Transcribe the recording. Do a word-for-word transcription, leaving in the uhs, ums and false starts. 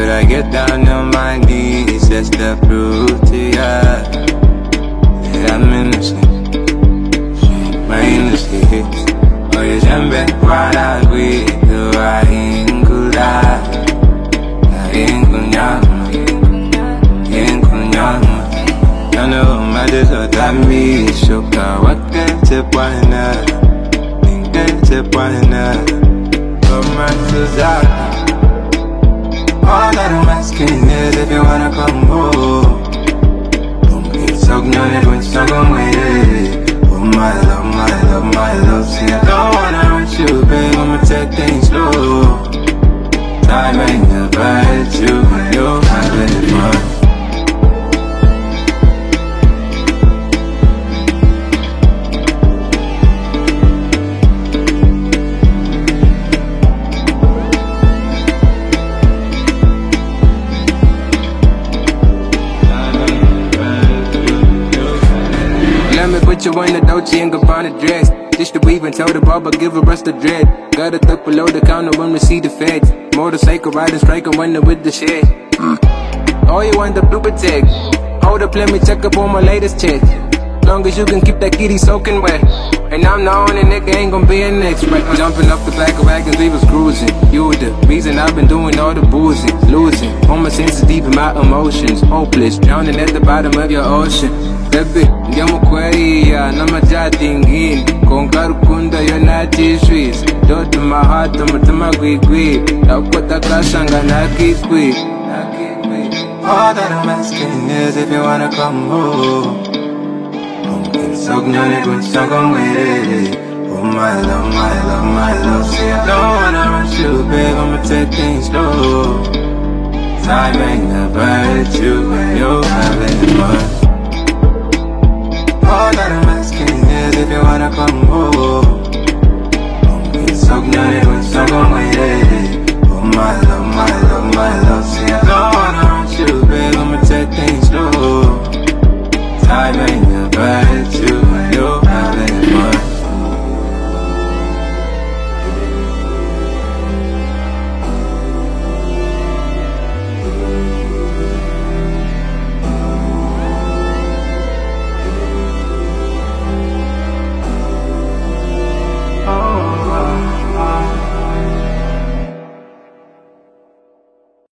Should I get down on my knees just to prove to ya that I'm innocent? My innocence. Oh, you jambe kwa la gwi, do I ingula, I ingunyama, ingunyama. I know my desert that me shoka wake te pwana, ninge te pwana. Come on to Zaka. All that I'm asking is if you wanna come home. Don't be so ignorant when you're gonna wait. Oh my love, my love, my love. See, I don't wanna hurt you, babe, I'ma take things slow. Time ain't never hit you when you're having fun. Put you in the Dolce and Gabbana dress. Dish the weave and tell the barber give a rest of dread. Got a tuck below the counter when we see the feds. Motorcycle riding striker when with the shit. Oh, you want the blue protect? Hold up, let me check up on my latest check. Long as you can keep that kitty soaking wet. And I'm the only nigga, ain't gon' be an next right. Jumping up the back of wagons, we was cruising. You the reason I've been doing all the boozing. Losing all my senses deep in my emotions. Hopeless, drowning at the bottom of your ocean. Baby, ndiamo kwariya n'amajati ngini konka rukundo yo natishwis Dot my heart, umutima gwigwi Ndakota kashanga nakitwi All that I'm asking is if you wanna come home. So ignorant when you're gonna wait. Oh my love, my love, my love. See, I don't wanna rush you, babe, I'ma take things slow. Time ain't never hit you when you're having fun. All that I'm asking is if you wanna come home. So ignorant when you're gonna wait.